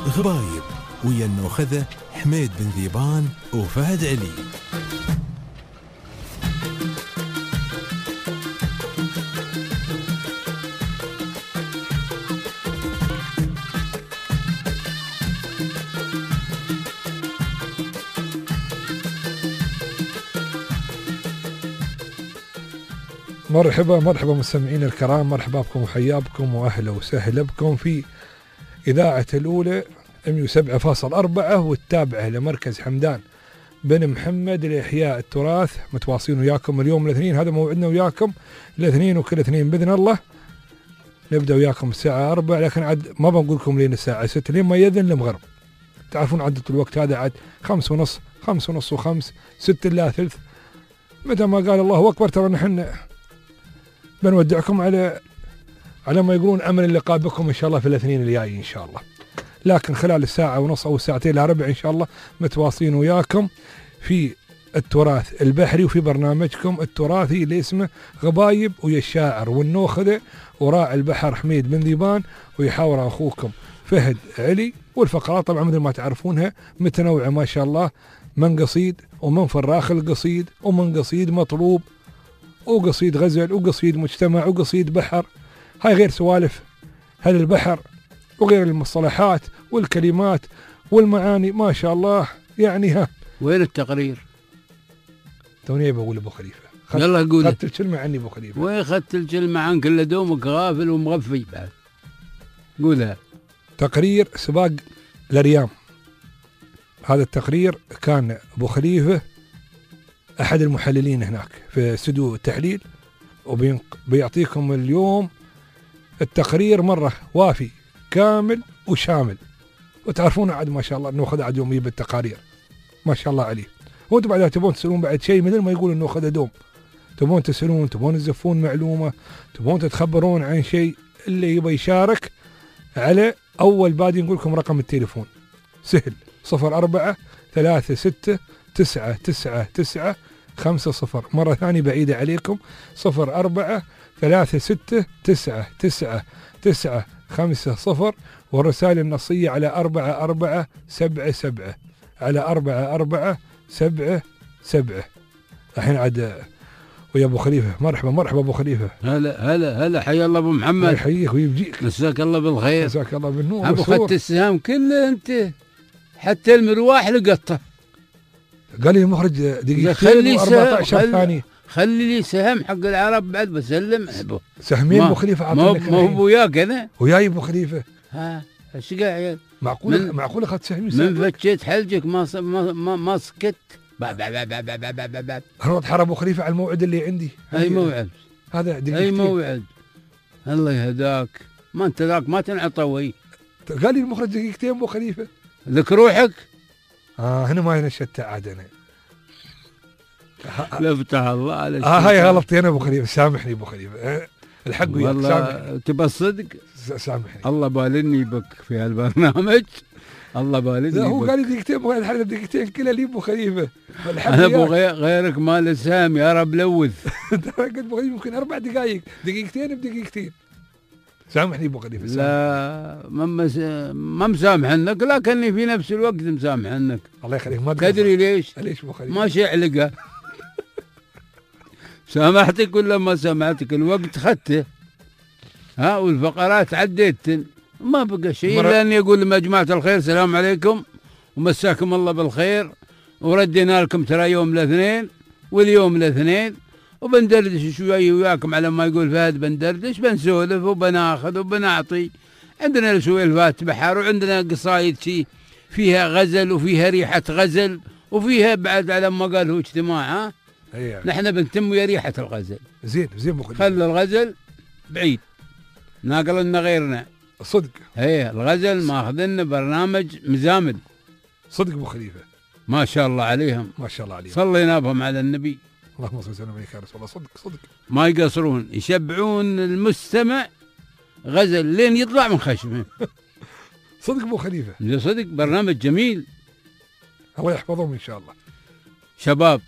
غبايب ويا النوخذة حميد بن ذيبان وفهد علي. مرحبا مستمعين الكرام، مرحبا بكم وحياكم واهلا وسهلا بكم في إذاعة الأولى 107.4 والتابعة لمركز حمدان بن محمد لإحياء التراث. متواصلين وياكم اليوم الاثنين، هذا موعدنا وياكم الاثنين وكل اثنين بإذن الله. نبدأ وياكم الساعة 4، لكن عاد ما بنقول لكم لين الساعة 6 لين ما يذن المغرب. تعرفون عدة الوقت هذا عاد 5:30 5:30 و5 6 إلا ثلث. متى ما قال الله أكبر ترى نحن بنودعكم على ما يقولون أمل اللقاء بكم إن شاء الله في الاثنين الجاي إن شاء الله. لكن خلال الساعة ونص أو الساعتين إلى ربع إن شاء الله متواصلين وياكم في التراث البحري وفي برنامجكم التراثي اللي اسمه غبايب ويا الشاعر والنوخذة وراعي البحر حميد بن ذيبان ويحاور أخوكم فهد علي. والفقرات طبعا مثل ما تعرفونها متنوعة ما شاء الله، من قصيد ومن فراخ القصيد ومن قصيد مطلوب وقصيد غزل وقصيد مجتمع وقصيد بحر. هاي غير سوالف هل البحر وغير المصطلحات والكلمات والمعاني ما شاء الله. يعني ها وين التقرير؟ توني بقول ابو خليفه يلا قول. خدت الكلمه عني ابو خليفه. وين اخذت الكلمه عنك الا دومك غافل ومغفي بعد؟ قولها. تقرير سباق الاريام. هذا التقرير كان ابو خليفه احد المحللين هناك في استوديو التحليل، وبيعطيكم اليوم التقرير مرة وافي كامل وشامل. وتعرفون عاد ما شاء الله انه خذ عاد يوم يجيب التقارير ما شاء الله عليه. وانتم بعد تبون تسألون بعد شيء مثل ما يقول انه خذ دوم، تبون تسألون، تبون تزفون معلومة، تبون تتخبرون عن شيء، اللي يبغى يشارك على اول بادي نقول لكم رقم التليفون سهل 04-36-999-50. مرة ثانية بعيدة عليكم 04-36-999-50، والرسائل النصية على 4477 على 4477. الحين عاد ويا ابو خليفه. مرحبا ابو خليفه. هلا حيا الله ابو محمد. يحييك ويبجيك. مساك الله بالخير. مساك الله بالنور. ابو اخذت السهام كله انت، حتى المرواح لقطه. قال لي المخرج دقيقتين و14 ثانية. خلي لي سهم حق العرب بعد بسلم ابو سهمين ابو خليفه عطني. ما هو وياك انا وياي ابو خليفه. ها ايش قاعد؟ معقول اخذت سهمين من فتشت حلجك ما سكت. هروح حر ابو خليفه على الموعد اللي عندي. اي موعد هذا دقيقتين. اي موعد. الله يهداك، ما انت ذاك ما تنعطوي. قال لي المخرج دقيقتين ابو خليفه. لك روحك. هنا ما نشدت عاد انا. لا فتح الله على هاي غلطتي انا ابو خليفه، سامحني ابو خليفه. الحق وياك والله تبى الصدق سامحني. الله بالني بك في هالبرنامج، الله بالني. لا هو قال لي دقيقتين، ابغى الحلقه دقيقتين كلها لي ابو خليفه. انا ابو غيرك مال سام يا رب لوث. قلت ابو خليفه يمكن 4 دقائق، دقيقتين بدقيقتين. سامحني ابو خليفه. لا ما مسامح عنك، لكني في نفس الوقت مسامح عنك. الله يخليك. ما تدري ليش ابو خليفه؟ ما شعلقه. سامحتك ولا ما سامحتك؟ الوقت خدته والفقرات عديت، ما بقى شيء الا اني اقول لمجموعه الخير السلام عليكم ومساكم الله بالخير، وردينا لكم ترى يوم الاثنين واليوم الاثنين، وبندردش شوي وياكم على ما يقول فهد، بندردش بنسولف وبناخذ وبنعطي. عندنا سوالفات بحر وعندنا قصايد شي فيها غزل وفيها ريحه غزل وفيها بعد على ما قال هو اجتماع. نحن بنتم ويا ريحه الغزل. زين مخرج. خلي الغزل بعيد، ناقل لنا غيرنا صدق. الغزل ماخذنا برنامج مزامل صدق ابو خليفه. ما شاء الله عليهم. ما شاء الله عليهم. صلينا بهم على النبي. اللهم صل وسلم عليك يا رسول الله. صدق ما يقصرون، يشبعون المستمع غزل لين يطلع من خشمه. صدق ابو خليفه. صدق برنامج جميل، الله يحفظهم ان شاء الله. شباب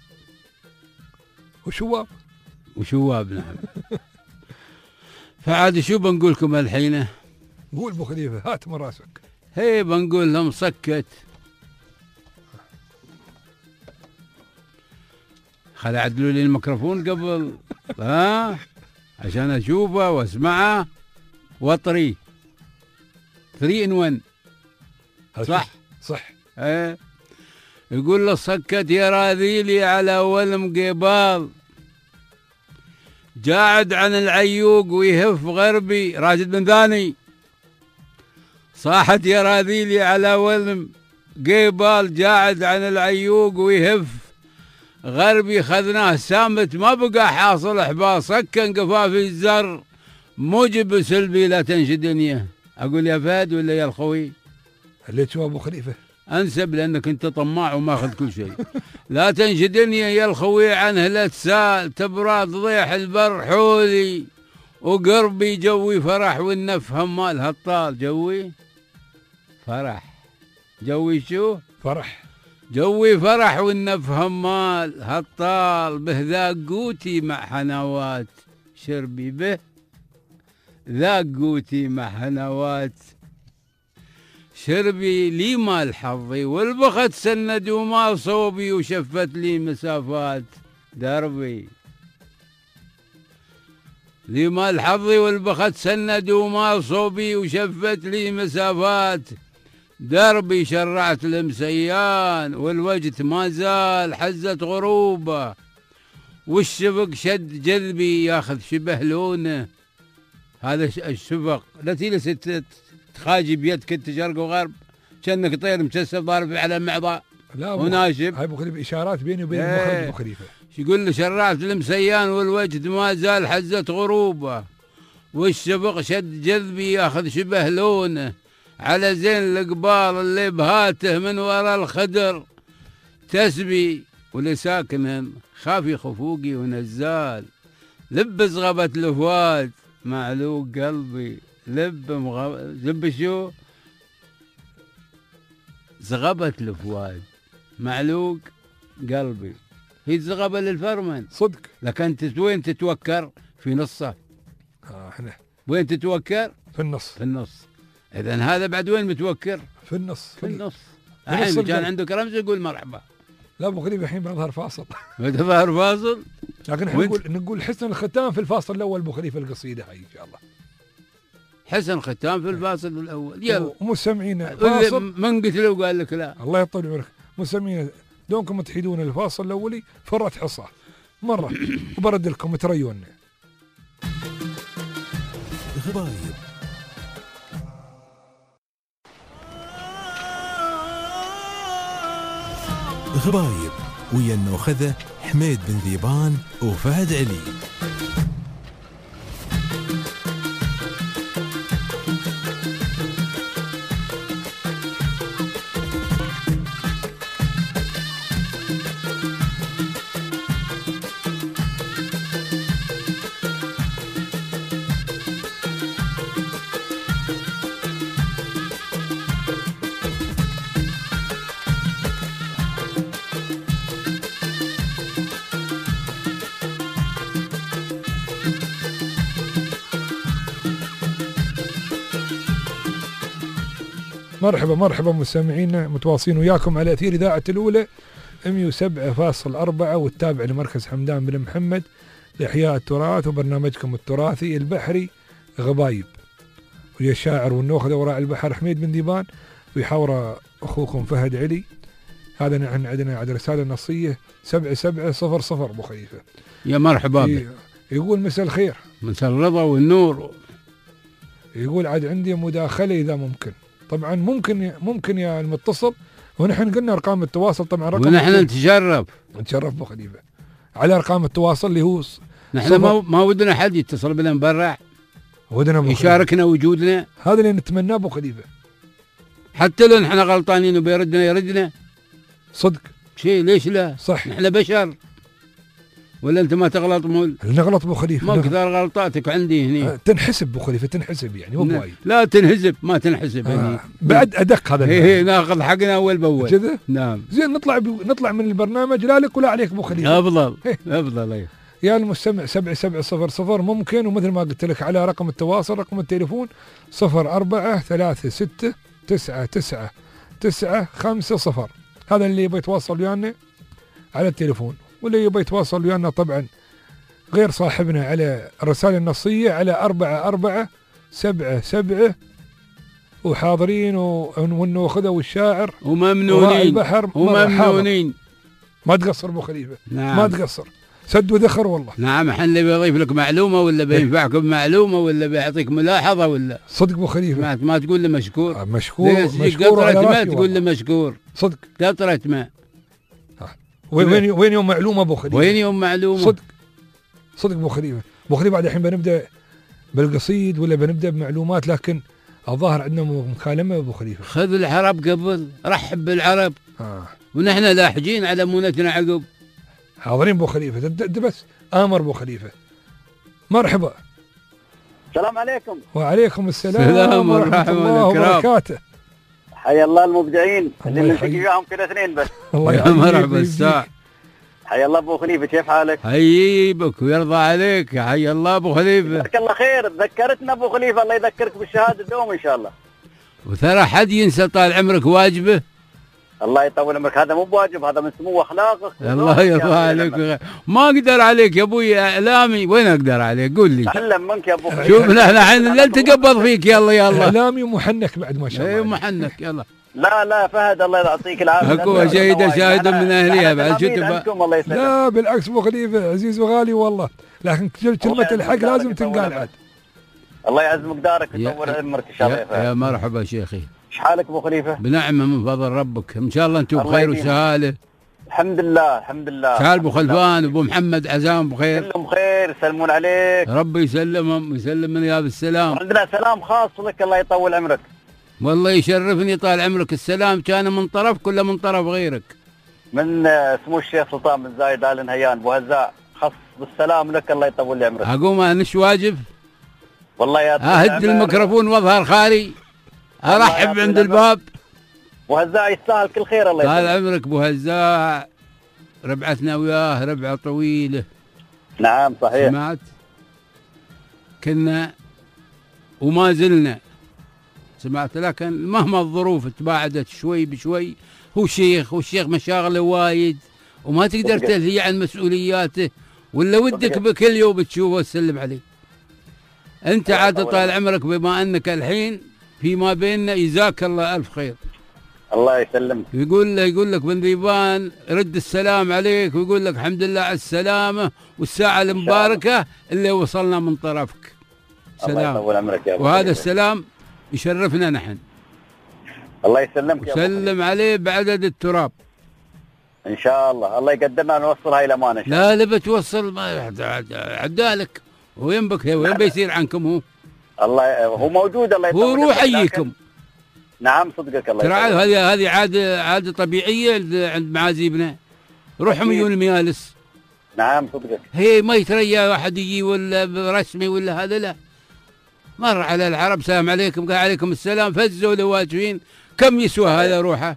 وشواب نعم. فعاد شو بنقول لكم الحين؟ قول ابو خليفه، هات من راسك. هي بنقول لهم سكت. خل عدلوا لي الميكروفون قبل عشان اشوفه واسمعه واطري 3 in 1. صح. يقول له سكت يا راذيلي على ولم قبال، جاعد عن العيوق ويهف غربي. راشد بن ثاني. صاحت يا راذيلي على ولم قبال، جاعد عن العيوق ويهف غربي. خذناه سامت ما بقى حاصل احباط، سكن قفاف الزر موجب سلبي لا تنشي دنيا. اقول يا فهد ولا يا الخوي؟ اللي تشوف ابو خليفه انسب لانك انت طماع وماخذ كل شيء. لا تنشي دنيا يا الخوي عنه لا تسال، تبراد ضيح البر حولي وقربي. جوي فرح والنف همال هالطال. جوي فرح. جوي شو؟ فرح. جوي فرح والنف همال هالطال. به ذاق قوتي مع حنوات شربي، به ذاق قوتي مع حنوات شربي. لي مال حظي والبخت سند وما صوبي، وشفت لي مسافات دربي. لي مال حظي والبخت سند وما صوبي، وشفت لي مسافات دربي. شرعت المسيان والوجد ما زال حزة غروبه، والشفق شد جذبي ياخذ شبه لونه. هذا الشفق لا تجلس تخاجي بيدك انت شرق وغرب كأنك طير مكسر ضارب على معضاء وناشب. هاي ابو خليفه اشارات بيني وبين المخرج ابو خليفه. يقول له شرعت المسيان والوجد ما زال حزة غروبه، والشفق شد جذبي ياخذ شبه لونه. على زين القبال اللي بهاته من وراء الخدر تسبي، ولساكن خافي خفوقي ونزال. لب زغبت الفؤاد معلوق قلبي، لب شو؟ زغبت الفؤاد معلوق قلبي. هي زغبة للفرمن صدق، لكن انت وين تتوكر؟ في نصه. احنا وين تتوكر؟ في النص. في النص. اذا هذا بعد وين متوكر؟ في النص. في النص. الحين كان عندك رمز يقول مرحبا. لا ابو خليفه الحين بنظهر فاصل. بنظهر فاصل، لكن احنا نقول حسن الختام في الفاصل الاول ابو خليفه القصيده هاي ان شاء الله. حسن ختام في الفاصل الاول. يلا ومستمعينا فاصل. من قلت له وقال لك لا؟ الله يطول عمرك. مستمعينا دونكم تحيدون الفاصل الاولي فرت حصى مره وبرد لكم تريونا. غبايب غبايب ويا النوخذة حميد بن ذيبان وفهد علي. مرحبا مرحبا مستمعينا، متواصلين وياكم على أثير إذاعة الأولى 107.4 والتابع لمركز حمدان بن محمد لإحياء التراث وبرنامجكم التراثي البحري غبايب، ويا الشاعر والنوخذة وراء البحر حميد بن ذيبان، ويحاور أخوكم فهد علي. هذا نحن عندنا عاد رسالة نصية 7700 أبو خليفة. يا مرحبا. يقول مساء الخير. مساء الرضا والنور. يقول عاد عندي مداخلة إذا ممكن. طبعا ممكن يا المتصل، ونحن قلنا ارقام التواصل طبعا رقم، ونحن نتشرف ابو خليفه على ارقام التواصل اللي هو نحن ما ودنا حد يتصل بنا من برا، ودنا يشاركنا وجودنا. هذا اللي نتمناه ابو خليفه، حتى لو نحن غلطانين وبيردنا يردنا صدق شيء. ليش لا؟ صح، نحن بشر. ولا انت ما تغلط؟ نغلط ابو خليفه، ما كثر غلطاتك عندي هنا. تنحسب ابو خليفه، تنحسب يعني مو بوايد. لا تنحسب، ما تنحسب هنا. بعد ادق هذا. هي ناخذ حقنا اول باول كذا. نعم. زين نطلع من البرنامج لا لك ولا عليك ابو خليفه. افضل يا المستمع 7700 ممكن، ومثل ما قلت لك على رقم التواصل رقم التليفون 0436 99950. هذا اللي يبي يتواصل ويانا على التليفون، واللي يبي يتواصل ويانا طبعا غير صاحبنا على الرسائل النصية على 4477 وحاضرين والنوخذة والشاعر وممنونين البحر وممنونين. ما تقصر ابو خليفة. نعم. ما تقصر، سد وذخر والله. نعم، احنا اللي بيضيف لك معلومة ولا بينفعكم معلومة ولا بيعطيك ملاحظة ولا صدق ابو خليفة. ما تقول له مشكور. مشكور قطرة ماء تقول له مشكور. صدق قطرة ماء. وين يوم معلومة ابو خليفة؟ وين يوم معلومة؟ صدق ابو خليفة. ابو خليفة بعد الحين بنبدا بالقصيد ولا بنبدا بمعلومات، لكن الظاهر عندنا مكالمة ابو خليفة. خذ العرب قبل، رحب بالعرب. ونحن لاحجين على مونتنا عقب. حاضرين ابو خليفة. بس امر ابو خليفة. مرحبا. السلام عليكم. وعليكم السلام ورحمة الله وبركاته. حيا الله المبدعين اللي نلتقي وياهم كل اثنين بس. الله يا مرحبا الساعة. حيا الله ابو خليفة، كيف حالك؟ حييبك ويرضى عليك. حيا الله ابو خليفة. جزاك الله خير، ذكرتنا ابو خليفة، الله يذكرك بالشهادة دوم ان شاء الله. وترى حد ينسى طال عمرك واجبه. الله يطول عمرك، هذا مو بواجب، هذا من سمو اخلاقك. الله يرضى عليك. ما اقدر عليك يا ابوي اعلامي، وين اقدر عليك؟ قول لي. اتعلم منك يا ابو خليفة. شوف نحن الحين لا نتقبض فيك. يلا اعلامي ومحنك بعد ما شاء الله. اي محنك. يلا لا فهد الله يعطيك العافيه. اكو شاهد من اهليها بعد. لا بالعكس ابو خليفة عزيز وغالي والله، لكن كلمة الحق لازم تنقال عاد. الله يعز مقدارك ويطول عمرك ان شاء الله. يا مرحبا شيخي. ايش حالك ابو خليفة؟ بنعمة من فضل ربك، ان شاء الله انتم بخير وسهاله. الحمد لله الحمد لله. شحال ابو خلفان وابو محمد عزام بخير؟ كلهم بخير، يسلمون عليك. ربي يسلمهم ويسلم من يا بالسلام. عندنا سلام خاص لك، الله يطول عمرك. والله يشرفني طال عمرك. السلام كان من طرفك ولا من طرف غيرك؟ من سمو الشيخ سلطان بن زايد آل نهيان ابو هزاع، خص بالسلام لك، الله يطول لي عمرك. اقوم انش واجب والله يا اهد الميكروفون واظهر خاري ارحب عند الباب. ابو هزاع يستاهل كل خير. الله طال عمرك ابو هزاع، ربعتنا وياه ربعه طويله. نعم صحيح. سمعت؟ كنا وما زلنا، سمعت، لكن مهما الظروف تباعدت شوي بشوي. هو شيخ والشيخ مشاغله وايد وما تقدر تلهي عن مسؤولياته، ولا ودك بكل يوم تشوفه وتسلم عليه. انت عاد طال عمرك بما انك الحين فيما بيننا، جزاك الله الف خير. الله يسلمك. يقول لك بن ذيبان رد السلام عليك، ويقول لك الحمد لله على السلامه والساعه المباركه اللي وصلنا من طرفك. سلام. الله يطول عمرك يا ابو. وهذا السلام يشرفنا نحن. الله يسلمك يا ابو. سلم عليه بعدد التراب ان شاء الله. الله يقدرنا نوصلها الى امانه. لا بتوصل ما عدالك. وين بك وين بيصير عنكم هو؟ الله هو موجود. الله يطول. هو روح يجيكم. نعم صدقك. الله ترى هذه عاده طبيعيه عند معازيبنا. روحهم يجون الميالس. نعم صدقك. هي ما يتريا واحد يجي ولا رسمي ولا هذا، لا. مر على العرب سلام عليكم، قال عليكم السلام، فزوا لواجفين. كم يسوى هذا روحه؟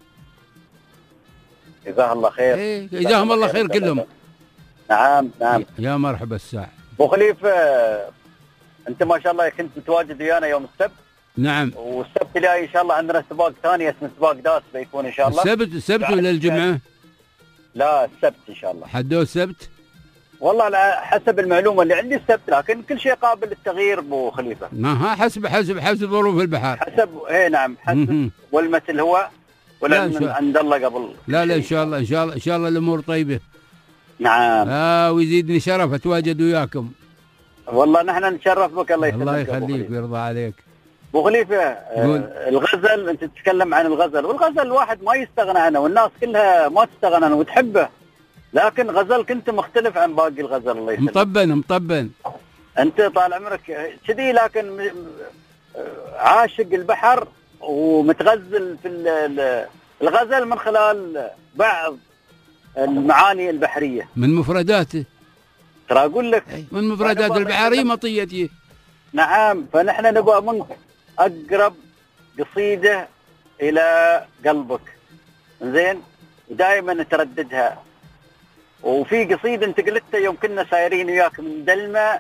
جزاه الله خير. ايه جزاهم الله خير كلهم. نعم. يا مرحبا الساعة. ابو خليفة، انت ما شاء الله كنت متواجد ويانا يوم السبت. نعم. والسبت الجاي ان شاء الله عندنا سباق ثاني اسمه سباق داس بيكون ان شاء الله. السبت ولا الجمعة؟ لا السبت ان شاء الله. حدو السبت؟ والله على حسب المعلومة اللي عندي السبت، لكن كل شيء قابل للتغيير ابو خليفة. ما حسب ظروف البحر. حسب نعم حسب. والمثل هو ولا عند الله قبل. لا ان شاء الله ان شاء الله الامور طيبة. نعم. ويزيدني شرف اتواجد وياكم. والله نحن نتشرف بك. الله يسلمك. الله يخليك ويرضى عليك. ابو خليفة، الغزل انت تتكلم عن الغزل، والغزل الواحد ما يستغنى عنه، والناس كلها ما تستغنى عنه وتحبه، لكن غزلك انت مختلف عن باقي الغزل. الله يسلمك. مطبن انت طال عمرك كذي، لكن عاشق البحر ومتغزل في الغزل من خلال بعض المعاني البحرية من مفرداته. ترى اقول لك من مفردات البحرية مطيتي. نعم. فنحن نبغى منك اقرب قصيدة الى قلبك، زين، ودائما نترددها. وفي قصيدة انت قلتها يوم كنا سايرين وياك من دلمة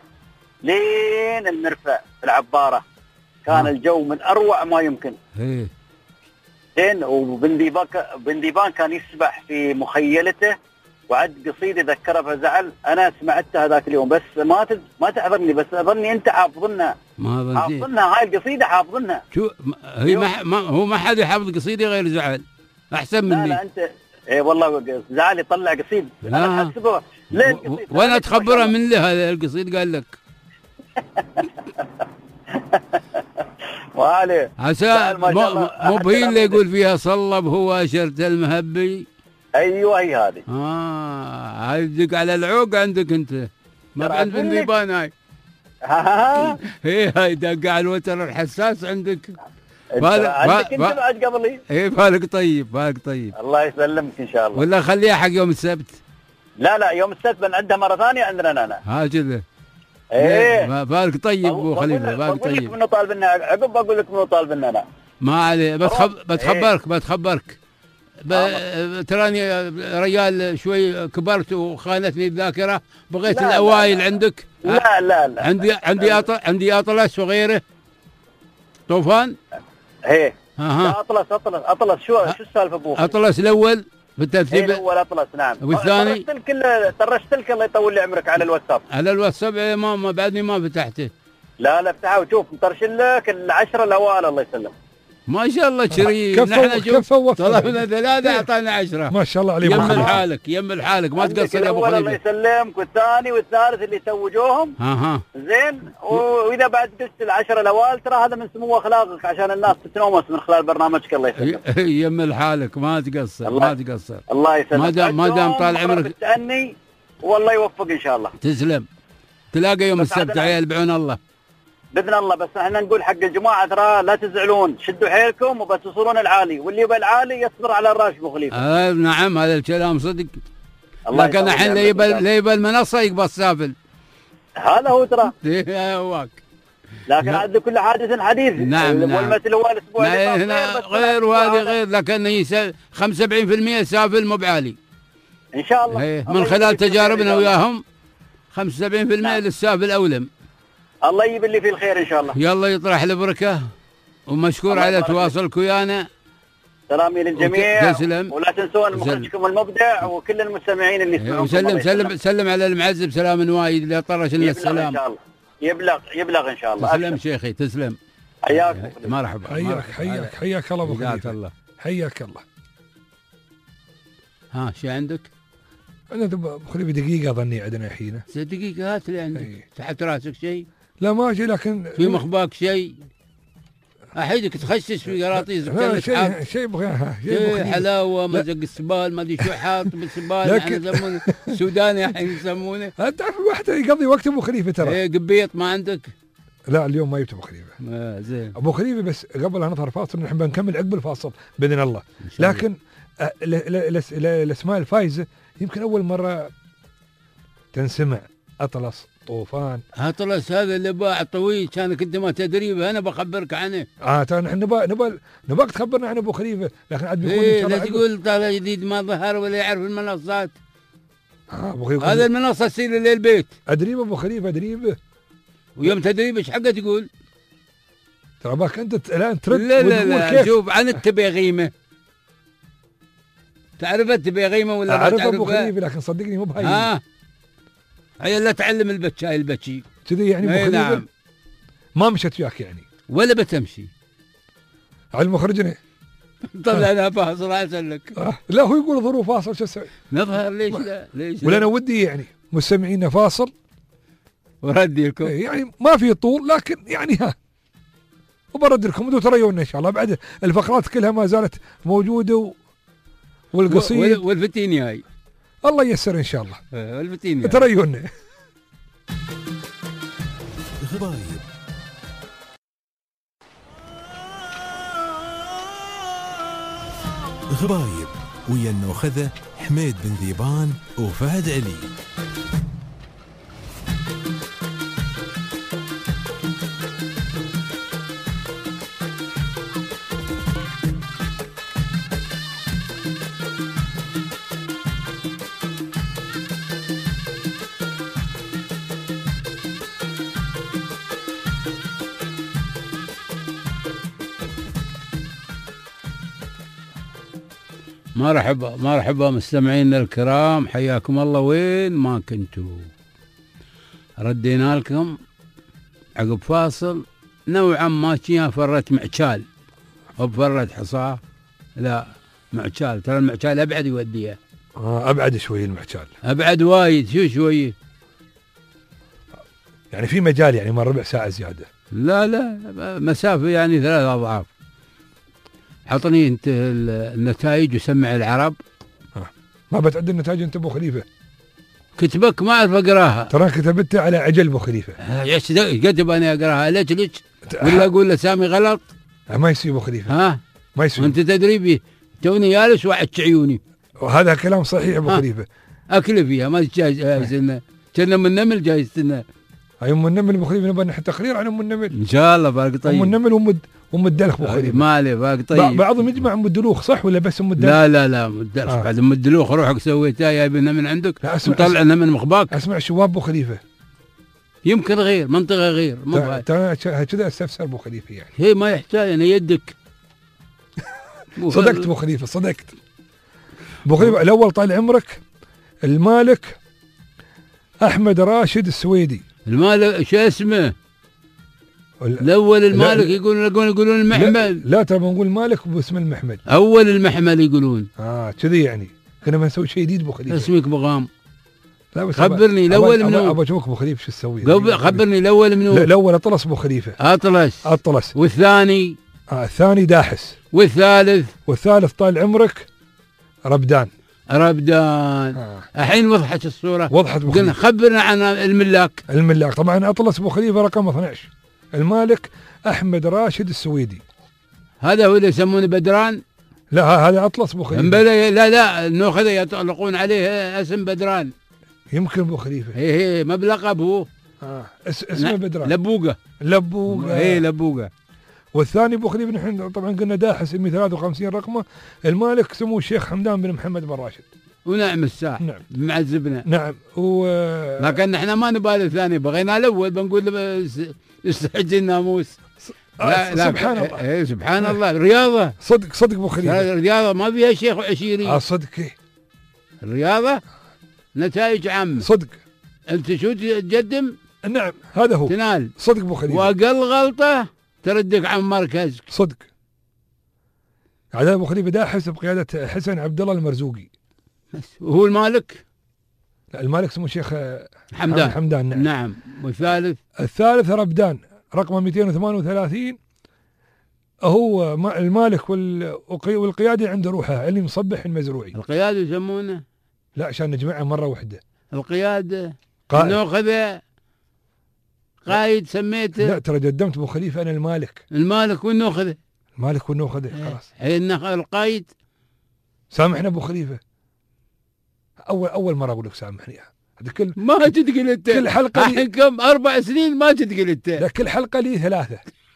لين المرفأ في العبارة، كان الجو من اروع ما يمكن. زين. وبن ذيبان كان يسبح في مخيلته وعد قصيده ذكرها فزعل. انا سمعتها ذاك اليوم بس ما تحضرني، بس اظني انت حافظنها. ما حافظنها هاي القصيده حافظنها. شو هي هو ما حد يحافظ قصيدة غير زعل احسن مني. لا انت اي والله زعل يطلع قصيد. انا احسبه ليه القصيد وانا تخبرها من له هذا القصيد قال لك. وعليه عسى مو بهي اللي يقول فيها صلب هو اشرت المهبي. ايوه هي هذه. هاي تدق على العوق عندك انت، ما عند بن ذيبان هاي. هي دق على الوتر الحساس عندك. عندك انت بعد قبلي. ايه بالك طيب. الله يسلمك ان شاء الله. ولا خليها حق يوم السبت. لا يوم السبت بنعدها مره ثانيه عندنا انا. ها كذا. ايه بالك طيب ابو خليفه، بالك طيب. بقول لك منو طالب لنا عقب، بقول لك منو طالب لنا انا. ما عليه، بتخبرك. تراني رجال شوي كبرت وخانتني الذاكره، بغيت الاوائل عندك. لا عندي اطلس وغيره. طوفان. ايه اطلس شو السالفه ابوك؟ اطلس الاول بالترتيب. الاول اطلس نعم. والثاني طرشت لك الله يطول لي عمرك على الواتساب. ما بعدني ما فتحته. لا افتحه وشوف مطرش لك العشرة الاوائل الله يسلم. ما شاء الله شريف. نحن شوف طلبنا 3 اعطانا 10. ما شاء الله عليه. يم الحالك ما تقصر يا ابو خليفه. الله يسلمك، والثاني والثالث اللي توجوهم. زين. واذا بعد قلت 10 الاوائل ترى هذا من سمو اخلاقك عشان الناس تتنومس من خلال برنامجك. الله يسلمك. يم الحالك ما تقصر. الله يسلمك. ما دام طال عمرك بالتأني والله يوفق ان شاء الله. تسلم. تلاقى يوم السبت عيال بعون الله باذن الله. بس احنا نقول حق الجماعه ترى لا تزعلون، شدوا حيلكم وبس تصورون العالي، واللي يبى العالي يصبر على الراش ابو خليفه. نعم هذا الكلام صدق. لكن الحين لا يبى المنصه يقبل السافل. هذا هو ترى. هواك. لكن عند كل حادث حديث. نعم. والمثل هو الاسبوع هنا غير وهذه غير، لكن 75% سافل مو بعالي. ان شاء الله. من خلال تجاربنا وياهم 75% للسافل اولم. الله يجيب اللي فيه الخير ان شاء الله. يلا يطرح البركه، ومشكور على تواصلك ويانا. سلامي للجميع. تسلم. ولا تنسون مخرجكم المبدع وكل المستمعين اللي يسمعون. سلم على المعزب سلام وايد اللي طرش لنا السلام. ان شاء الله يبلغ ان شاء الله. تسلم شيخي تسلم. حياك. مرحبا. حياك الله ابو خليفه. حياك الله. شو عندك؟ انا ابو خليفه دقيقه ظني عندنا الحين. دقيقه هات اللي عندك. تحت راسك شيء؟ لا ماشي، لكن في مخباك شيء؟ احيدك تخشش في قراطيسك. شيء حلاوه مزق السبال ما ادري شو حاط بالسبال. احنا يسمونه سوداني الحين يسمونه. تعرف الواحد يقضي وقت ابو خليفه ترى. قبيط ما عندك؟ لا اليوم ما جبت ابو خليفه. زين ابو خليفه، بس قبل لا نظهر فاصل نحن بنكمل عقب الفاصل باذن الله. لكن الاسماء الفايزه يمكن اول مره تنسمع. اطلس، طوفان. اطلس هذا اللي باع طويل كانك انت ما تدري، انا بخبرك عنه. نحن نبغاك تخبرنا عن ابو خليفه، لكن عاد بيكون ان شاء الله. لا تقول طالع جديد ما ظهر ولا يعرف المنصات. ابو خليفه هذا المنصه تصير للبيت. ادريب ابو خليفه ادريبه. ويوم تدريب ايش حقه تقول؟ ترى باك انت الان ترد. لا شوف عن التبي غيمه. تعرف التبي غيمه ولا ما تعرف؟ اعرف ابو خليفه، لكن صدقني مو بهاي. عيال لا تعلم البتشي كذي يعني ابو خليفه. نعم. ما مشت وياك يعني ولا بتمشي على المخرجنا. طلعنا فاصل اسالك. لا هو يقول ظروف فاصل شو اسوي؟ نظهر ليش لا ولا انا ودي يعني مستمعينا فاصل وردي لكم يعني ما في طول، لكن يعني وبرد لكم انتم تريونا ان شاء الله. بعد الفقرات كلها ما زالت موجوده والقصيد والفتين جاي. الله ييسر ان شاء الله. والفتين تريونا. غبايب. غبايب ويا النوخذة حميد بن ذيبان وفهد علي. مرحبا مستمعينا الكرام، حياكم الله وين ما كنتوا. ردينا لكم عقب فاصل نوعا ما فيها فرة معشال أو فرة حصاه. لا معشال، ترى المعشال أبعد يوديها. أبعد شوي المعشال، أبعد وايد. شو شوي يعني في مجال، يعني ما ربع ساعة زيادة. لا مسافة يعني 3 أضعاف. حطني انت النتائج وسمع العرب. ما بتعد النتائج انت ابو خليفه؟ كتبك ما اعرف اقراها. ترى كتبتها على عجل ابو خليفه. ايش كتب انا اقراها؟ ليش ولا اقول لسامي غلط؟ ما يصير ابو خليفه. ما يصير. وانت تدري بيه، توني جالس وعدت عيوني. وهذا كلام صحيح ابو خليفه. اكل فيها ما جايز لنا. كنا من النمل جايز لنا. ام النمل ابو خليفه، نبغى نحط تقرير عن ام النمل ان شاء الله. باقي طيب. ام النمل ام الدلخ ابو خليفه. ما عليه، باقي طيب. بعضهم يجمع ام الدلوخ صح ولا بس ام الدلخ؟ لا ام الدلخ. بعد ام الدلوخ روحك سويتها جايبينها من عندك وطلعنا من مخباك. اسمع شواب ابو خليفه، يمكن غير منطقه غير مو كذا استفسر ابو خليفه يعني. هي ما يحتاج انا يدك. صدقت ابو خليفه، صدقت ابو خليفه. الاول طال عمرك المالك احمد راشد السويدي. المالك شو اسمه؟ الاول المالك يقولون المحمل. لا ترى بنقول مالك باسم المحمل. اول المحمل يقولون. كذي يعني كنا بنسوي شيء جديد ابو خليفه. اسمك بغام. لا بس خبرني الاول منو. ابغى اشوفك ابو خليفه شو تسوي. خبرني الاول منو. الاول اطلس ابو خليفه. اطلس. والثاني. الثاني داحس. والثالث طال عمرك ربدان. الحين وضحت الصورة. وضحت. قلنا خبرنا عن الملاك. طبعا أطلس أبو خليفة رقم 12. المالك أحمد راشد السويدي. هذا هو اللي يسمونه بدران. لا هذا أطلس أبو خليفة. لا النوخذة يطلقون عليه اسم بدران. يمكن أبو خليفة. هي ما بلقب هو. اسمه بدران. لبوقة. لبوقة. والثاني ابو خليفه نحن طبعا قلنا داحس 153 رقمه. المالك سمو الشيخ حمدان بن محمد بن راشد. ونعم الساعه. نعم. معذبنا. نعم. لكن احنا ما نبالي الثاني، بغينا الاول بنقول يستحج الناموس. سبحان الله. سبحان الله. الرياضه صدق ابو خليفه. الرياضه ما فيها شيخ وعشيري. صدق. الرياضه نتائج عامه. صدق. انت شو تقدم؟ نعم هذا هو. تنال. صدق ابو خليفه. واقل غلطه تردك عن مركزك. صدق. عدد ابو خليفه داحس بقياده حسن عبد الله المرزوقي. وهو المالك؟ لا المالك اسمه الشيخ حمدان. نعم. الثالث ربدان رقمه 238. هو المالك والقيادي عنده روحه علي مصبح المزروعي. القيادي يسمونه؟ لا عشان نجمعها مره واحده. القياده نوخذه قايد سميته. لا ترى قدمت ابو خليفه انا المالك والنوخذه. خلاص. القايد. سامحنا ابو خليفه. اول مره اقول لك سامحني. هذا ما تتقل انت. كل حلقه الحين كم 4 سنين ما تتقل انت. لا كل حلقه لي 3.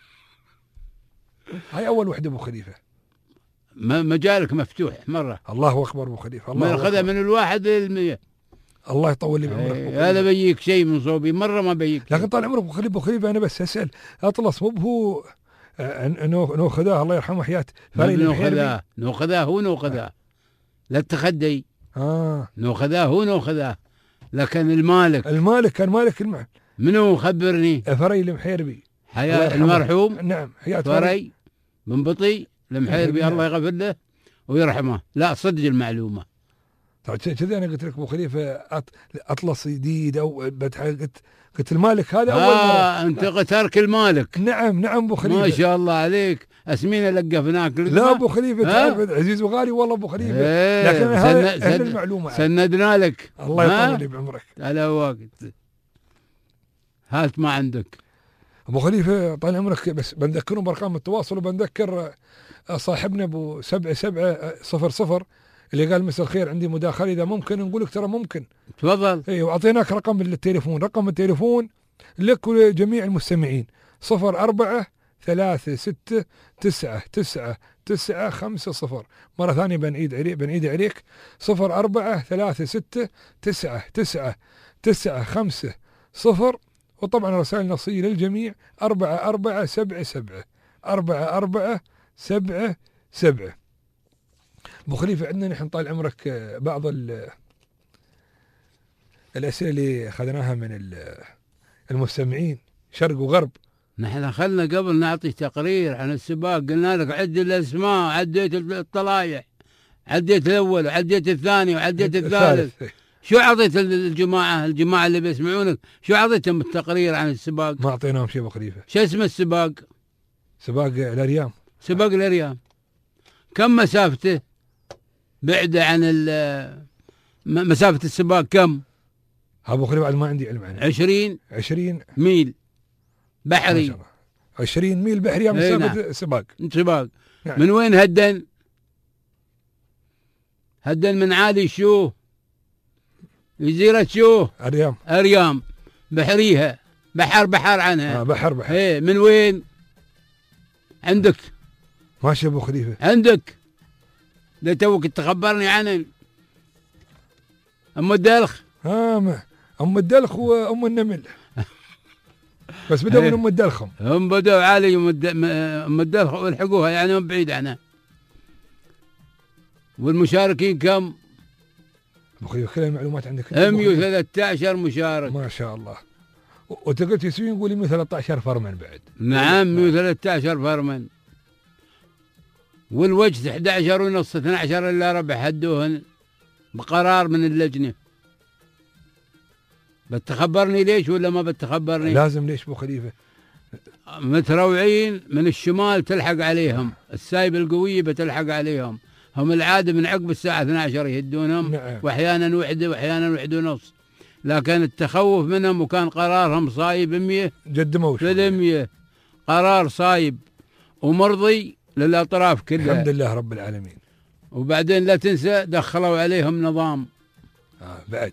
هاي اول وحده ابو خليفه. مجالك مفتوح مره. الله اكبر ابو خليفه. الله اخذها من 1 ل 100. الله يطول لي بعمرك. هذا بيجيك شيء من صوبي مره ما بيجيك. لكن طال عمرك ابو خليفه انا بس اسال اطلس مو بهو نوخذاه الله يرحمه حياته. نوخذاه لا تخدي. نوخذاه لكن المالك كان مالك منو خبرني؟ فري المحيربي حياة المرحوم. نعم حياة فري بن بطي المحيربي. الله يغفر له ويرحمه. لا صدق المعلومه. طيب كذا انا قلت لك ابو خليفه اطلس جديد او قلت المالك هذا اول مره. انت ترك المالك. نعم ابو خليفه. ما شاء الله عليك. اسمينا لقفناك. لا ابو خليفه تعرف عزيز وغالي والله ابو خليفه. لكن هذا المعلومه سندنا لك. الله يطول لي بعمرك. على وقت هات ما عندك ابو خليفه طال عمرك. بس بنذكرهم بارقام التواصل، وبنذكر صاحبنا ابو 7700 اللي قال مساء الخير عندي مداخله اذا ممكن نقول لك ترى ممكن. تفضل. واعطيناك رقم التليفون. رقم التليفون لك ولجميع المستمعين 0436999950. مره ثانيه بنعيد عليك 0436999950. وطبعا رسائل نصيه للجميع 4477 4477. ابو خليفه عندنا نحن طال عمرك بعض الاسئله اللي اخذناها من المستمعين شرق وغرب. نحن اخذنا قبل نعطي تقرير عن السباق، قلنا لك عد الاسماء، عديت الطلايع، عديت الاول وعديت الثاني وعديت الثالث. شو اعطيت الجماعه اللي بيسمعونك؟ شو اعطيتهم التقرير عن السباق؟ ما اعطيناهم شيء ابو خليفه. شو اسم السباق؟ سباق الاريام. سباق الاريام. كم مسافته؟ بعده عن مسافه السباق كم؟ ابو خليفه ما عندي علم عنه. 20 ميل بحري. 20 ميل بحري مسافه سباق. نعم. من وين هدن من عالي شو جزيرة شو أريام بحريها بحر عنها. بحر ايه من وين عندك؟ ماشي ابو خليفه عندك ده توك تخبرني عنه. ام الدلخ. ام الدلخ وام النمل. بس بدأوا من ام الدلخم. هم بدأوا عالي ام الدلخ والحقوها يعني هم بعيد عنها. والمشاركين كم؟ ابو خليفه كل المعلومات عندك. 113 مشارك. ما شاء الله. وانت قلت يسوي نقول 113 فرمن بعد. نعم 113 فرمن. والوجه 11 ونص 12 الا ربع حدوهن بقرار من اللجنه. بتخبرني ليش ولا ما بتخبرني؟ لازم. ليش ابو خليفه؟ متروعين من الشمال تلحق عليهم، السايبه القويه بتلحق عليهم. هم العاده من عقب الساعه 12 يهدونهم. نعم. واحيانا وحده واحيانا وحده ونص. لكن التخوف منهم وكان قرارهم صايب 100 قدموا 300 قرار صايب ومرضي للاطراف كلها. الحمد لله رب العالمين. وبعدين لا تنسى دخلوا عليهم نظام. بعد.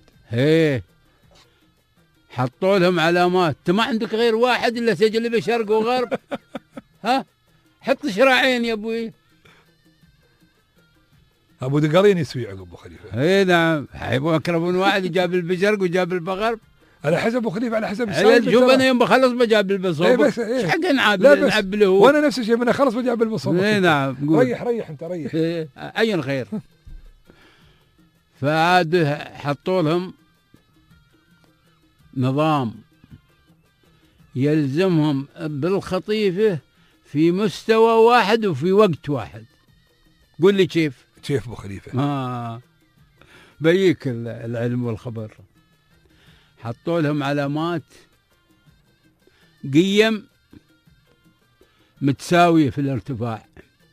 حطوا لهم علامات. انت ما عندك غير واحد الا سجل بشرق وغرب. ها حط شراعين يا ابوي. ابو دقارين يسوي عقب ابو خليفه. نعم. حيبوا اكرمون واحد جاب البشرق وجاب البغرب على حسب ابو خليفه على حسب السايب. شوف انا يوم بخلص بجاب البصوب. بس ايش حق نعب له. وانا نفس الشيء من اخلص بجاب البصوب. نعم. ريح انت ريح. اي خير. فعاد حطوا لهم نظام يلزمهم بالخطيفه في مستوى واحد وفي وقت واحد. قل لي كيف ابو خليفه؟ بيك العلم والخبر. حطوا لهم علامات قيم متساويه في الارتفاع.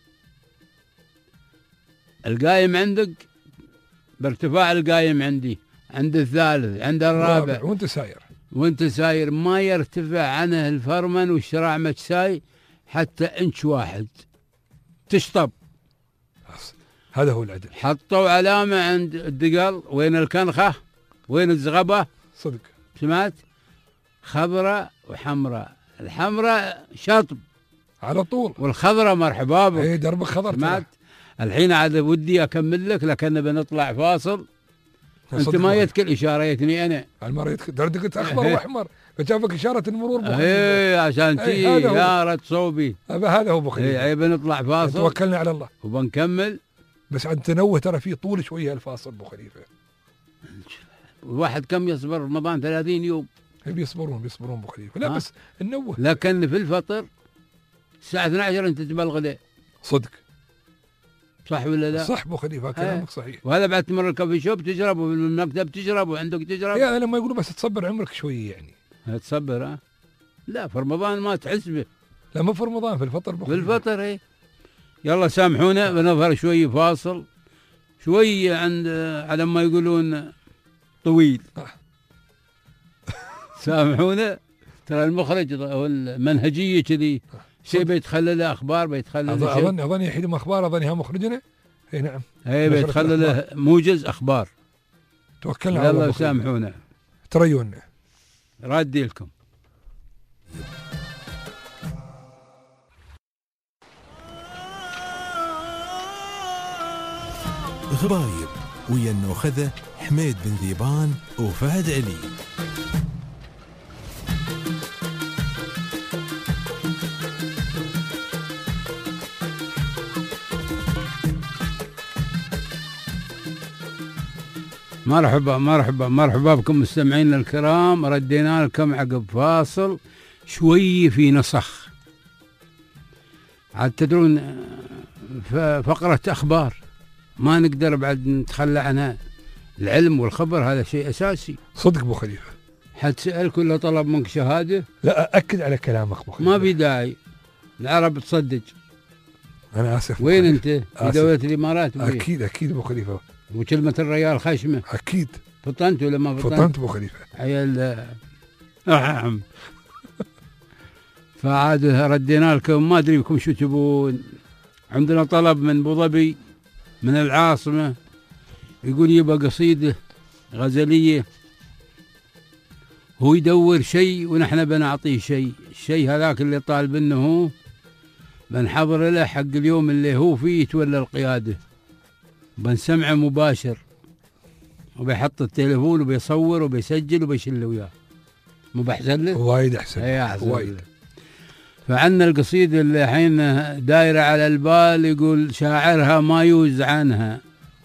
القايم عندك بارتفاع القايم عندي، عند الثالث، عند الرابع، وانت ساير ما يرتفع عنه الفرمن والشراع متساي حتى انش واحد تشطب. هذا هو العدل. حطوا علامة عند الدقل وين الكنخة وين الزغبة. صدق سمعت؟ خضراء وحمراء. الحمراء شطب على طول والخضراء مرحبا بك. درب خضر. سمعت؟ الحين عاد ودي اكمل لك لكن بنطلع فاصل. انت ما يتك الاشاريتني انا. المره يتك دردقت اخضر واحمر فشافك اشاره المرور. عشان تي يا صوبي. هذا هو بخير. بنطلع فاصل. توكلنا على الله وبنكمل. بس عاد تنوه ترى في طول شويه الفاصل ابو خليفه. الواحد كم يصبر رمضان 30 يوم. بيصبرون ابو خليفه. لا بس ننوه. لكن في الفطر الساعه 12 انت تبى الغداء. صدق. صح ولا لا؟ صح ابو خليفه كلامك صحيح. وهذا بعد تمر الكافي شوب تشرب وبالمكتب تشرب وعندك تشرب. يعني لما يقولوا بس تصبر عمرك شويه يعني. تصبر لا في رمضان ما تحسبه. لا مو في رمضان في الفطر في الفطر يلا سامحونا بنظهر شوي فاصل شوي عند على ما يقولون طويل. سامحونا ترى المخرج والمنهجيه كذي شيء بيتخلله اخبار بيتخلله اظن يحيدهم اخبار اظنها مخرجنا. نعم. بيتخلله موجز اخبار. توكلنا على الله. يلا سامحونا تريونا رادي لكم. غرايب ويا النوخذة حميد بن ذيبان وفهد علي. مرحبا بكم مستمعينا الكرام. ردينا لكم عقب فاصل شوي في نسخ. عاد تدرون فقرة أخبار ما نقدر بعد نتخلى عنها. العلم والخبر هذا شيء أساسي. صدق أبو خليفة. حد سألك ولا طلب منك شهادة؟ لا، أكد على كلامك أبو خليفة. ما في داعي، العرب تصدق. أنا آسف. وين أنت؟ في دولة الإمارات. أكيد أبو خليفة. وكلمة الريال خشمة. أكيد. فطنت ولا ما فطنت؟ فطنت أبو خليفة. عيال فعاد ردينا لكم. ما أدري بكم شو تبون. عندنا طلب من أبو ظبي من العاصمة، يقول يبقى قصيدة غزلية. هو يدور شيء ونحن بنعطيه شيء. الشيء هذاك اللي طالب منه هو بنحضر له حق اليوم اللي هو فيه يتولى القيادة. بنسمعه مباشر، وبيحط التليفون وبيصور وبيسجل وبيشل وياه. مو بحسن له؟ وايد أحسن. وايد. فعنا القصيدة اللي حين دايرة على البال، يقول شاعرها ما يوز عنها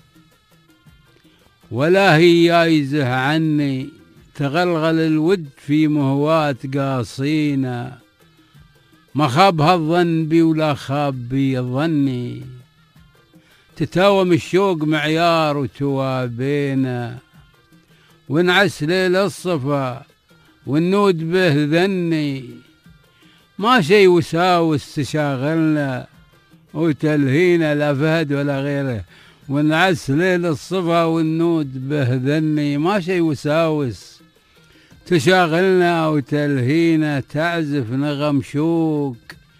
ولا هي يايزه عني، تغلغل الود في مهوات قاصينا، ما خابها الظن بي ولا خاب بي ظني، تتاوم الشوق معيار وتوابينا، ونعس ليل الصفا والنود به ذني، ما شي وساوس تشاغلنا وتلهينا لا فهد ولا غيره، ونعس ليل الصفا والنود به ذني، ما شي وساوس تشاغلنا وتلهينا، تعزف نغم شوق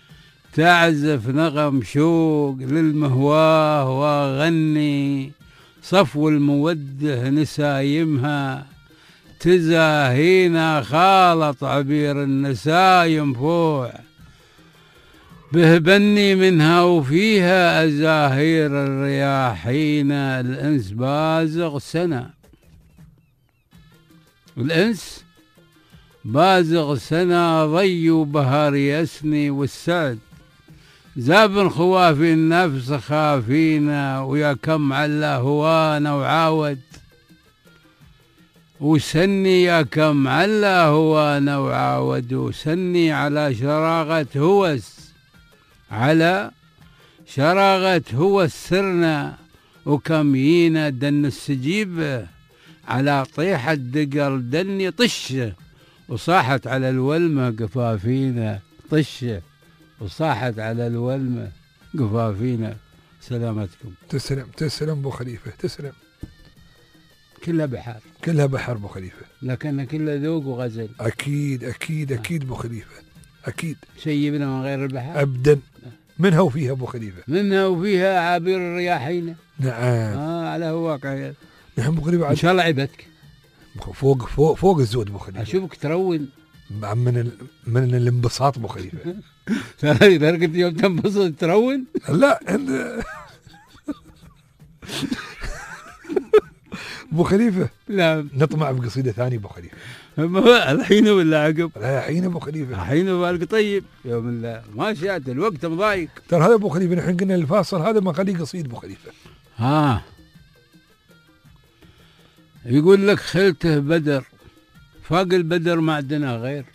للمهواه واغني، صفو الموده نسايمها تزاهينا، خالط عبير النسايم فوع به بني منها وفيها أزاهير الرياحين، الأنس بازغ سنة ضي بهار يسني، والسعد زاب خوافي النفس خافينا، ويا كم علا هوانا وعاود وسني، يا كم علا هوانا وعاود وسني، على شراغة هوس سرنا، وكم يينا دن السجيب على طيحة دقر دني طشه، وصاحت على الولمة قفافينا، طشه وصاحت على الولمة قفافينا. سلامتكم. تسلم أبو خليفة، تسلم. كلها بحر أبو خليفة، لكن كلها ذوق وغزل. أكيد أبو خليفة، أكيد. شيبنا من غير البحر أبدا. منها وفيها أبو خليفة، منها وفيها عابر الرياحين. نعم. على هواك. نعم أبو خليفة. إن شاء الله عبتك فوق الزود أبو خليفة. أشوفك ترون من الانبساط أبو خليفة. ترى كنت يوم تنبسط ترون؟ لا أبو خليفة. لا، نطمع بقصيدة ثانية أبو خليفة. الحين ولا عقب؟ لا، الحين أبو خليفة. الحين بالك. طيب يوم الله ما شاءت الوقت مضايق. ترى هذا أبو خليفة نحن قلنا الفاصل هذا ما خليه قصيد أبو خليفة. يقول لك خلته بدر، فاق البدر معدنا غير.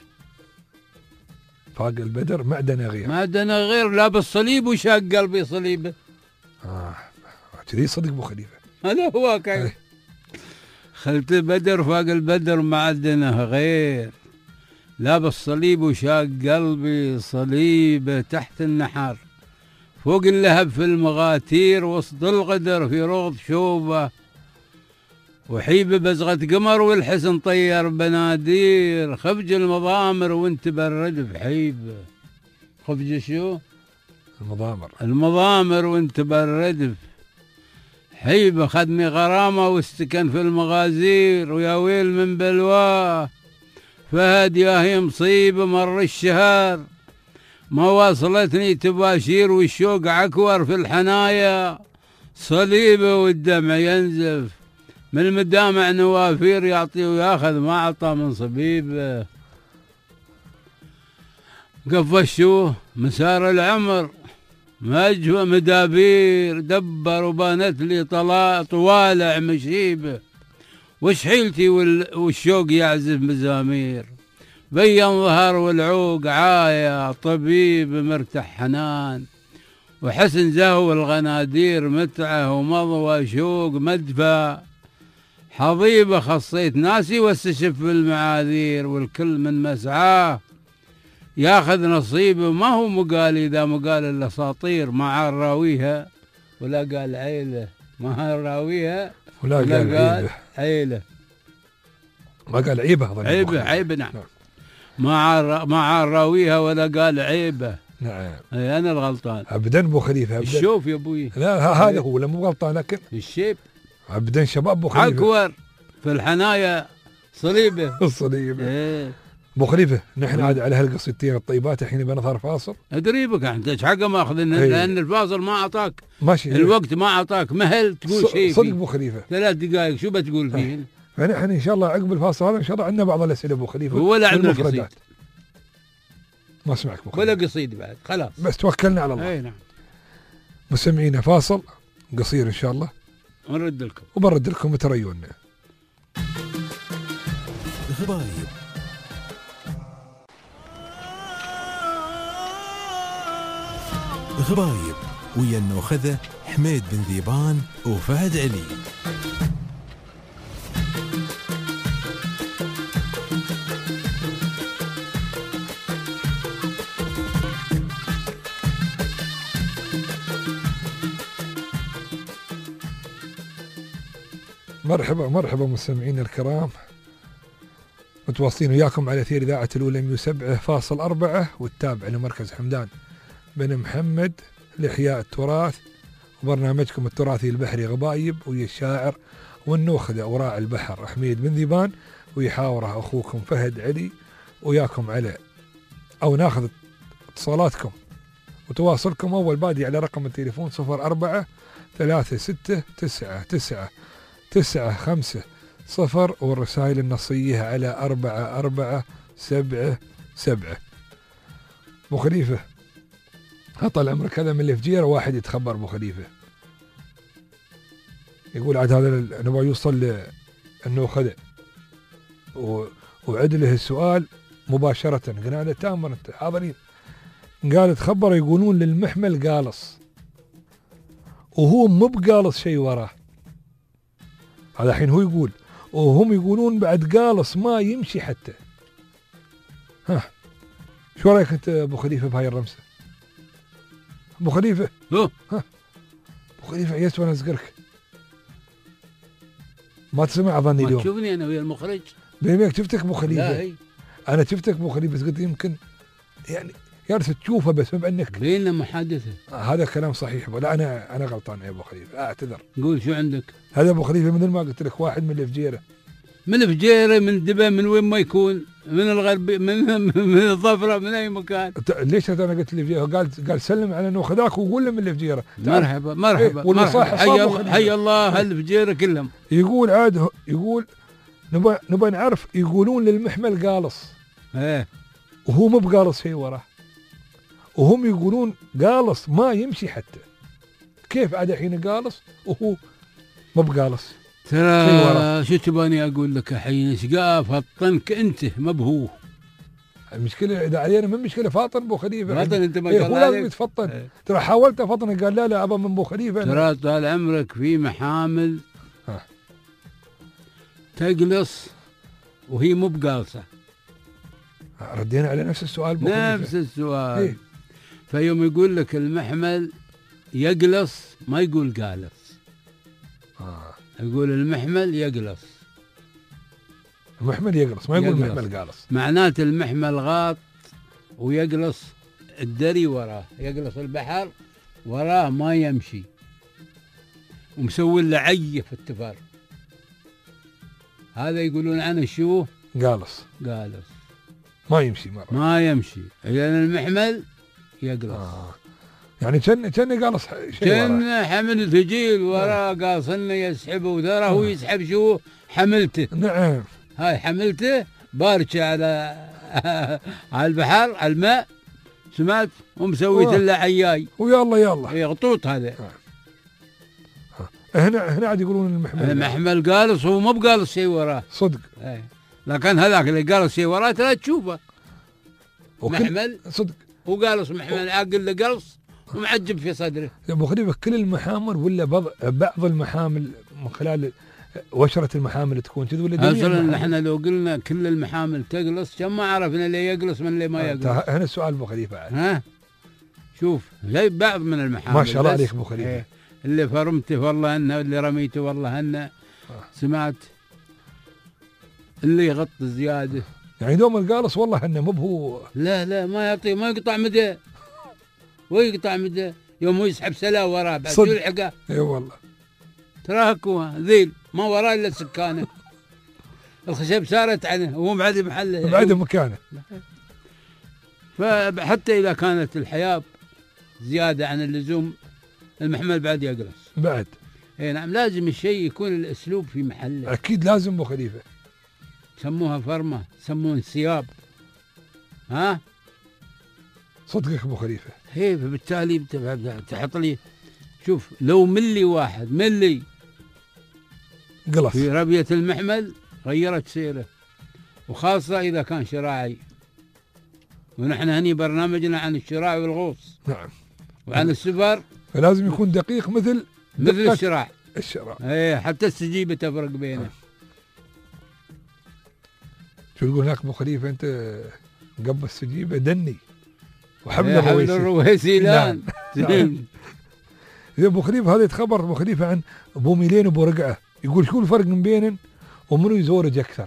معدنا غير، لا بالصليب وشاق قلبي صليبه. كذي صدق أبو خليفة. هذا هو واقع. خلت بدر فاق البدر معدنا غير، لا بالصليب وشاق قلبي صليبه، تحت النحر فوق اللهب في المغاتير، وسط الغدر في رغض شوبه، وحيبه بزغة قمر والحسن طير بنادير، خفج المضامر وانت بالردف حيبه. خفج شو؟ المضامر وانت بالردف حيبه، خدني غرامه واستكن في المغازير، ويا ويل من بلواه فهد يا هي مصيبه، مر الشهر ما واصلتني تباشير، والشوق عكور في الحنايا صليبه، والدمع ينزف من المدامع نوافير، يعطي وياخذ ما عطى من صبيبه. قفشوه مسار العمر مجوى مدابير، دبر وبانت لي طوالع مشيبه، وش حيلتي والشوق يعزف مزامير، بين ظهر والعوق عاية، طبيب مرتاح حنان، وحسن زهو الغنادير متعة، ومضوى شوق مدفى، حضيبة خصيت ناسي واستشف بالمعاذير، والكل من مسعاه ياخذ نصيبه، ما هو مقال إذا مقال الأساطير، ما عاد راويها ولا قال عيلة، ما عاد راويها ولا قال عيلة، ما قال عيبة، عيبة نعم. ما عاد راويها ولا قال عيبة. نعم. أي أنا الغلطان أبدا أبو خليفة، أبدا. الشوف يا أبوي، لا هذا هو، مو غلطان، لكن الشيب أبدا شباب أبو خليفة أكور في الحنايا صليبة. الصليبة. إيه. أبو خليفة، نحن عاد على هالقصتين الطيبات الحين بنظهر فاصل. أدري بك أنت إيش حق ماخذ، لأن الفاصل ما أعطاك ماشي الوقت، ما أعطاك مهل تقول شيء. صدق أبو خليفة 3 دقائق شو بتقول فيه؟ فنحن إن شاء الله عقب الفاصل هذا إن شاء الله عندنا بعض الأسئلة أبو خليفة، ولا عندنا قصيد، ما اسمعك أبو خليفة، ولا قصيد بعد، خلاص بس توكلنا على الله. أي نعم. مستمعينا فاصل قصير إن شاء الله ونرد لكم وبرد لكم وتريونا. غبايب. غبايب ويا النوخذة حميد بن ذيبان وفهد علي. مرحبا مستمعينا الكرام، متواصلين وياكم على أثير إذاعة الأولى 107.4 والتابع لمركز حمدان بن محمد لإحياء التراث، وبرنامجكم التراثي البحري غبايب، ويا الشاعر والنوخذة وراعي البحر حميد بن ذيبان، ويحاوره أخوكم فهد علي، وياكم على أو ناخذ اتصالاتكم وتواصلكم. أول بادي على رقم التليفون 0436699500، والرسائل النصية على 4477. أبو خليفة هطل عمرك، هذا من الفجيرة واحد يتخبر أبو خليفة، يقول عاد هذا نبغى يوصل للنوخذة وعد له السؤال مباشرة. قلنا له تامر انت حاضرين، قال تخبر يقولون للمحمل قالص وهو مو بقالص شيء وراه. هذا الحين هو يقول، وهم يقولون بعد قالص ما يمشي حتى. ها شو رايك انت ابو خليفه بهاي الرمسه؟ ابو خليفه ها ابو خليفه عيست وانا ازقرك، ما تسمع اظني اليوم. ما تشوفني انا ويا المخرج بينك شفتك ابو خليفه. لا هي. انا شفتك ابو خليفه بس قلت يمكن يعني يارس تشوفه بس ما بانك بيننا محادثه. هذا كلام صحيح. لا انا غلطان يا ابو خليفه، اعتذر. قول شو عندك؟ هذا ابو خليفه مثل ما قلت لك واحد من الفجيره، من الفجيره، من دبا، من وين ما يكون، من الغرب، من الظفره، من اي مكان. ليش انا قلت الفجيره؟ قال سلم على نوخذاك وقول له من الفجيره. مرحبا مرحبا إيه مرحبا، حي الله الفجيره كلهم. يقول عاد يقول نبغى نعرف، يقولون للمحمل قالص ايه وهو مو بقالص شيء وراه، وهم يقولون قالص ما يمشي حتى. كيف عاد الحين قالص وهو مو بقالص؟ ترى شو تباني اقول لك الحين؟ شقاف الطنك انت ما بهو. المشكله اذا علينا من مشكله فاطن ابو خليفه. فاطن انت ما قال هو لازم يتفطن. ترى حاولت افطن قال لا ابا من ابو خليفه. ترى طال عمرك في محامل تقلص وهي مو بقالصه. ردينا على نفس السؤال ابو خليفه. نفس السؤال. إيه؟ فيوم يقول لك المحمل يقلص ما يقول قالص. يقول المحمل يقلص. المحمل يقلص ما يقول المحمل قالص. معناته المحمل غاط ويقلص الدري وراه، يقلص البحر وراه ما يمشي، ومسوي له عيه في التفر. هذا يقولون عنه شو؟ قالص. قالص ما يمشي مرة. ما يمشي لأن المحمل يقلص. يعني كان قالص كان حمل ثقيل وراه قاصنا يسحبه وذره هو يسحب شو؟ حملته. نعم. هاي حملته بارشة على البحر على الماء، سمعت؟ ومسويت له عياي. ويلا غطوط هذا. هنا عاد يقولون المحمل المحمل قالص، هو مو بقالص شيء وراه صدق. ايه. لكن هذاك اللي قالص شيء وراه لا تشوفه محمل صدق. هو قالص محمل عاقل له قلص ومعجب في صدره. يا ابو خليفه كل المحامل ولا بعض المحامل من خلال وشرة المحامل تكون كذي ولا جميع اصلا احنا لو قلنا كل المحامل تقلص كم ما عرفنا اللي يقلص من اللي ما يقلص. هنا السؤال ابو خليفه عاد. ها شوف زي بعض من المحامل ما شاء الله عليك ابو خليفه. ايه اللي فرمته والله انه، اللي رميته والله انه. سمعت اللي يغطي زياده يعني دوم القالص والله انه مو بهو. لا ما يعطي، ما يقطع مدى ويقطع مدى يوم هو يسحب سلا وراه بعد يلحقه. اي والله تراكوا ذيل ما وراه الا سكانه. الخشب سارت عنه وهو بعد محله بعد مكانه. فحتى اذا كانت الحياه زياده عن اللزوم المحمل بعد يقلص بعد. اي نعم، لازم الشيء يكون الاسلوب في محله. اكيد لازم ابو خليفه. سموها فرمه، يسمون انسياب. ها صدقك ابو خليفه. هي فبالتالي تحط لي، شوف لو ملي واحد ملي قلص في ربية المحمل غيرت سيره، وخاصة إذا كان شراعي، ونحن هني برنامجنا عن الشراع والغوص. نعم. وعن السفر. فلازم يكون دقيق مثل الشراع. الشراع. ايه حتى السجيبة تفرق بينه. شو يقول هناك ابو خليفه انت قبل السجيبه دني وحبل الرويسي لان. يا ابو خليفه هذا يتخبر ابو خليفه عن ابو ميلين وابو رقعه، يقول شو الفرق من بينن ومنو يزورج اكثر؟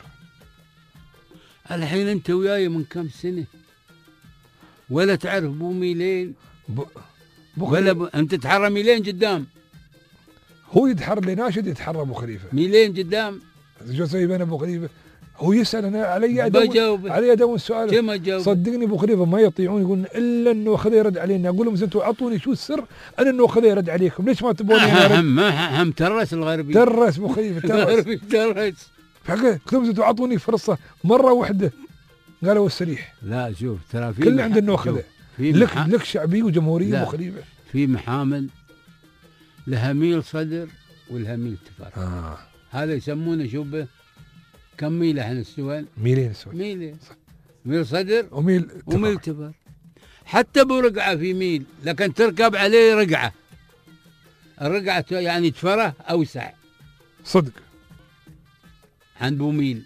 الحين انت وياي من كم سنه ولا تعرف ابو ميلين ولا انت تحرى ميلين قدام. هو يتحرى اللي ناشد يتحرى ابو خليفه ميلين قدام. شو اسوي بين ابو خليفه؟ هو يسال انا علي اداوم السؤال. كما جاوب صدقني ابو خليفه ما يطيعون، يقولون الا انه خذ يرد علينا. اقول لهم انتم اعطوني شو السر انا انه خذ يرد عليكم، ليش ما تبوني هم ترس الغربي. ترس ابو خليفه الغربي ترس. قلت لهم انتم اعطوني فرصه مره واحده قالوا السريح. لا شوف ترى في كل عند انه خذه لك شعبيه وجمهوريه ابو خليفه. في محامل لها ميل صدر ولها ميل تفر. هذا يسمونه شو به كم ميل احنا السوال؟ ميلين السوال. ميل صدر وميل تفر. حتى ابو رقعه في ميل، لكن تركب عليه رقعه. الرقعه يعني تفره اوسع. صدق. عن بو ميل.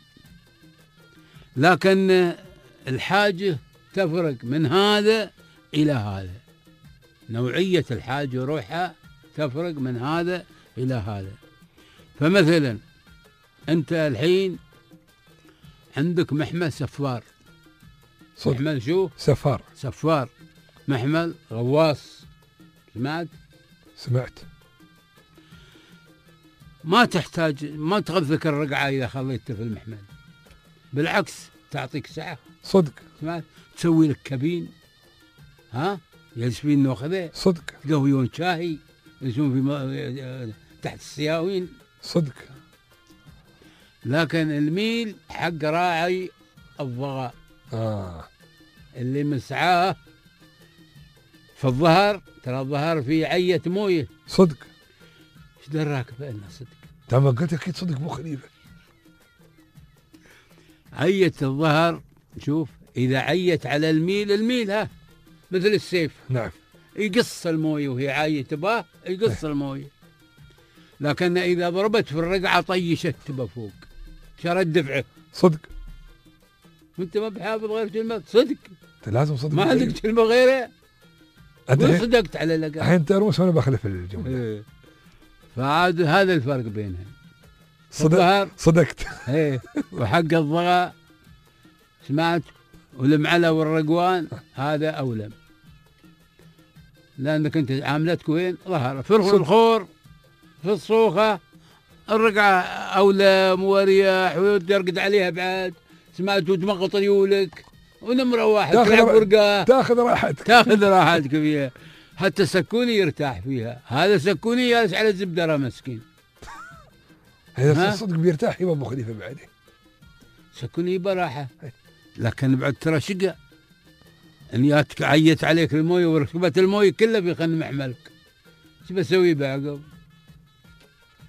لكن الحاجه تفرق من هذا الى هذا. نوعيه الحاجه وروحها تفرق من هذا الى هذا. فمثلا انت الحين عندك محمل سفار. صدق. محمل شو؟ سفار. محمل غواص. سمعت؟ ما تحتاج، ما تغذك الرقعة إذا خليته في المحمل، بالعكس تعطيك سعة. صدق. سمعت؟ تسوي لك كابين. يجلس فيه النوخذة. صدق. تقهويون شاهي يجلسون في تحت السياوين. صدق. لكن الميل حق راعي الضغاء. اللي مسعاه في الظهر، ترى الظهر فيه عية مويه. صدق. ايش دراك بأنه صدق؟ تمام قلت اكيد صدق ابو خليفه. عية الظهر شوف اذا عيت على الميل مثل السيف. نعم. يقص المويه وهي عاية تباه يقص المويه. لكن اذا ضربت في الرقعه طيشت تبى فوق شرد دفعه. صدق. وانت ما بحافظ غير كلمه صدق. انت لازم صدق. ما عندك كلمه غيره. انت صدقت على لقاء. الحين ترمس وانا بخلف الجمله. فعاد هذا الفرق بينها. صدقت. وحق الضغى سمعت والمعلى والرقوان هذا اولم، لانك انت عاملتك وين؟ ظهر في الخور في الصوخه. الرقعه اولم ورياح وترقد عليها بعد. سمعت وتمغط ريولك ونمره واحد تلعب ورقه. تاخذ راحتك فيها. حتى سكوني يرتاح فيها. هذا سكوني جالس على الزبدره مسكين. هذا صدق بيرتاح يا ابو خليفه بعده. سكوني براحه. لكن بعد ترى شقه ان عيت عليك المويه وركبت المويه كلها في خن محملك. ايش بسوي بعقب؟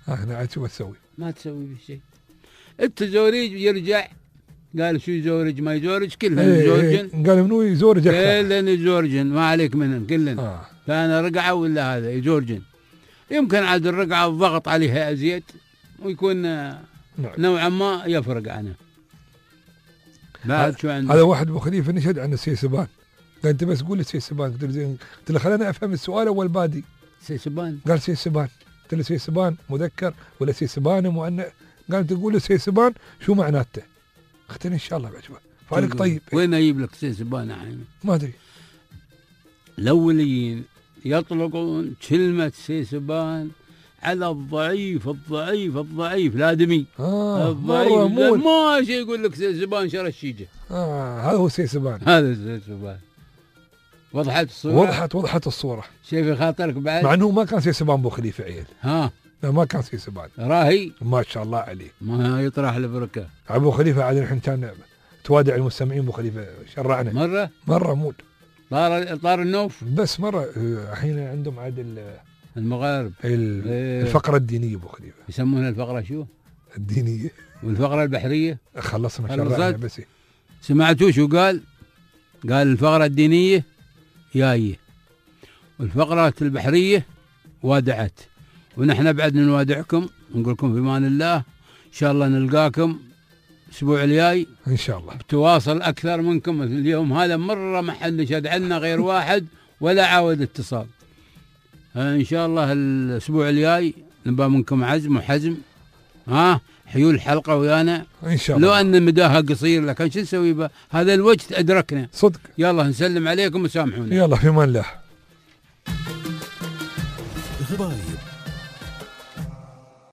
انا عاد شو اسوي؟ ما تسوي بشيء. التزوريج يرجع، قال شو يزورج ما يزورج كلهم يزورجن. قال منو يزورج اكثر؟ كلهم يزورجن ما عليك منهم كلهم. كان رقعه ولا هذا يزورجن. يمكن عاد الرقعه الضغط عليها ازيد ويكون نوعا ما يفرق عنه. بعد شو عنده؟ هذا واحد ابو خليفه نشد عن السيسبان، قال انت بس قول السيسبان. قلت له زين، قلت له خلينا افهم السؤال اول بادي. سيسبان؟ قال سيسبان. قلت له سيسبان مذكر ولا سيسبان مؤنث؟ قال تقول له سيسبان شو معناته؟ قلت له ان شاء الله بعجبه. فالك طيب وين اجيب لك سيسبان الحين؟ ما ادري. الاوليين يطلقون كلمه سيسبان على الضعيف الضعيف الضعيف الادمي. الضعيف ما شيء يقول لك سيسبان شر الشيجه. هذا هو سيسبان. هذا سيسبان. وضحت الصوره؟ وضحت الصوره. شيء في خاطرك بعد؟ مع انه ما كان سيسبان ابو خليفه عيل. لا ما كان سيسبان. راهي ما شاء الله عليه. ما يطرح البركه. ابو خليفه عاد الحين كان توادع المستمعين. ابو خليفه شرعنا مره مود. طار النوف بس مره. الحين عندهم عاد المغارب الفقره الدينيه ابو خليفه يسمونها الفقره شو؟ الدينيه. والفقره البحريه خلصنا شرعنا بس. سمعتوا شو قال؟ قال الفقره الدينيه جايه والفقره البحريه وادعت، ونحن بعد نوادعكم ونقول لكم في امان الله ان شاء الله نلقاكم الاسبوع الجاي ان شاء الله بتواصل اكثر منكم. اليوم هذا مره ما حد نشد عنا غير واحد ولا عاود اتصال. ان شاء الله الاسبوع الجاي نبغى منكم عزم وحزم. حيول الحلقه ويانا ان شاء الله. لو ان مداها قصير لكن شو نسوي بها؟ هذا الوقت ادركنا صدق. يلا نسلم عليكم وسامحونا. يلا في امان الله. غبايب